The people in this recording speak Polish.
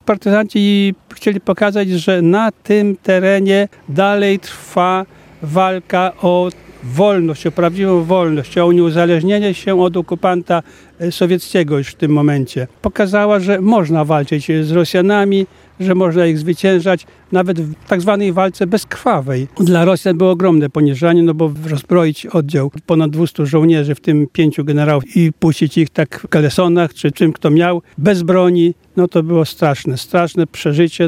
Partyzanci chcieli pokazać, że na tym terenie dalej trwa walka o wolność, o prawdziwą wolność, o uniezależnienie się od okupanta sowieckiego już w tym momencie. Pokazała, że można walczyć z Rosjanami, że można ich zwyciężać, nawet w tak zwanej walce bezkrwawej. Dla Rosjan było ogromne poniżanie, no bo rozbroić oddział ponad 200 żołnierzy, w tym 5 generałów i puścić ich tak w kalesonach, czy czym kto miał, bez broni, no to było straszne przeżycie.